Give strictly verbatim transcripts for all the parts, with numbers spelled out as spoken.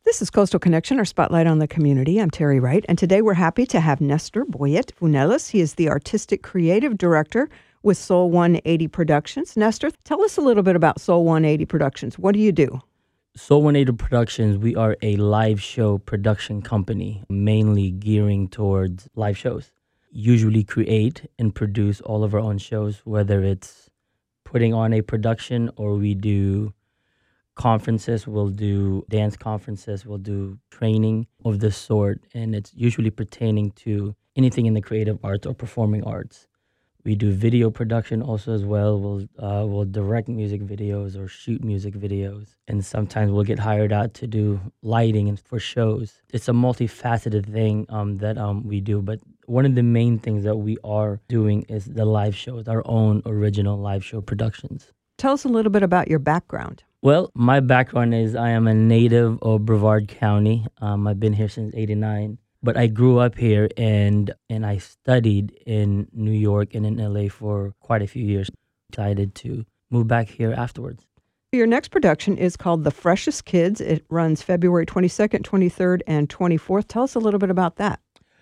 This is Coastal Connection, our spotlight on the community. I'm Terry Wright, and today we're happy to have Nestor Boyet Funelis. He is the Artistic Creative Director with Soul one eighty Productions. Nestor, tell us a little bit about Soul one eighty Productions. What do you do? Soul one eighty Productions, we are a live show production company, mainly gearing towards live shows. Usually create and produce all of our own shows, whether it's putting on a production or we do conferences, we'll do dance conferences, we'll do training of this sort, and it's usually pertaining to anything in the creative arts or performing arts. We do video production also as well. We'll uh, we'll direct music videos or shoot music videos, and sometimes we'll get hired out to do lighting and for shows. It's a multifaceted thing um, that um, we do, but one of the main things that we are doing is the live shows, our own original live show productions. Tell us a little bit about your background. Well, my background is I am a native of Brevard County. Um, I've been here since eighty-nine. But I grew up here and and I studied in New York and in L A for quite a few years. Decided to move back here afterwards. Your next production is called The Freshest Kids. It runs February twenty-second, twenty-third, and twenty-fourth. Tell us a little bit about that.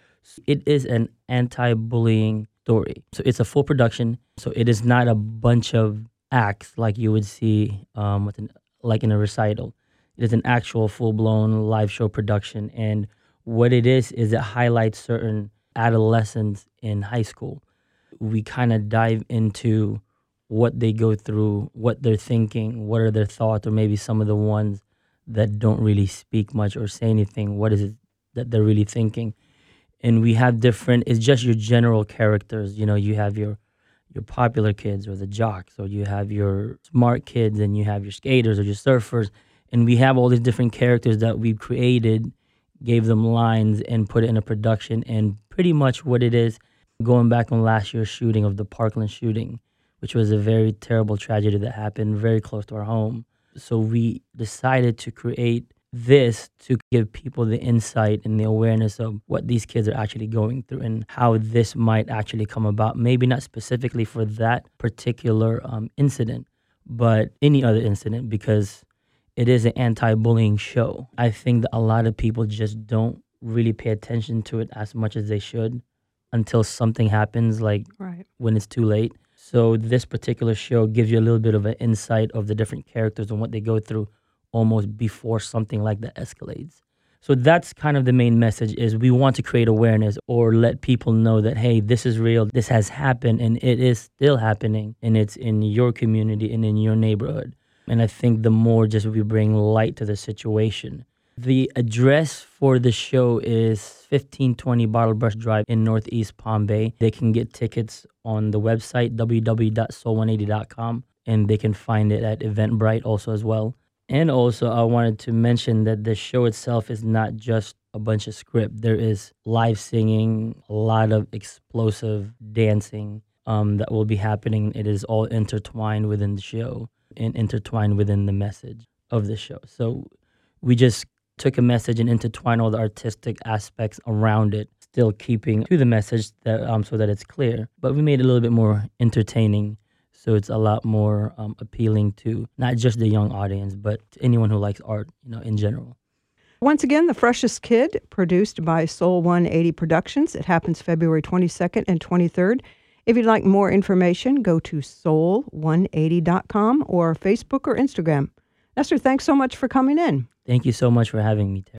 It is an anti-bullying story. So it's a full production. So it is not a bunch of acts like you would see um, with an, like in a recital. It is an actual full-blown live show production. And what it is, is it highlights certain adolescents in high school. We kind of dive into what they go through, what they're thinking, what are their thoughts, or maybe some of the ones that don't really speak much or say anything. What is it that they're really thinking? And we have different, it's just your general characters. You know, you have your your popular kids or the jocks, or you have your smart kids and you have your skaters or your surfers. And we have all these different characters that we've created, gave them lines and put it in a production. And pretty much what it is, going back on last year's shooting of the Parkland shooting, which was a very terrible tragedy that happened very close to our home. So we decided to create this to give people the insight and the awareness of what these kids are actually going through and how this might actually come about. Maybe not specifically for that particular um, incident, but any other incident, because it is an anti-bullying show. I think that a lot of people just don't really pay attention to it as much as they should until something happens, like right. when it's too late. So this particular show gives you a little bit of an insight of the different characters and what they go through almost before something like that escalates. So that's kind of the main message, is we want to create awareness or let people know that, hey, this is real, this has happened, and it is still happening, and it's in your community and in your neighborhood. And I think the more just we bring light to the situation. The address for the show is fifteen twenty Bottlebrush Drive in Northeast Palm Bay. They can get tickets on the website, w w w dot soul one eighty dot com, and they can find it at Eventbrite also as well. And also, I wanted to mention that the show itself is not just a bunch of script. There is live singing, a lot of explosive dancing um, that will be happening. It is all intertwined within the show and intertwined within the message of the show. So we just took a message and intertwined all the artistic aspects around it, still keeping to the message that um, so that it's clear. But we made it a little bit more entertaining, so it's a lot more um, appealing to not just the young audience, but to anyone who likes art, you know, in general. Once again, The Freshest Kid, produced by Soul one eighty Productions. It happens February twenty-second and twenty-third. If you'd like more information, go to soul one eighty dot com or Facebook or Instagram. Nestor, thanks so much for coming in. Thank you so much for having me, Terry.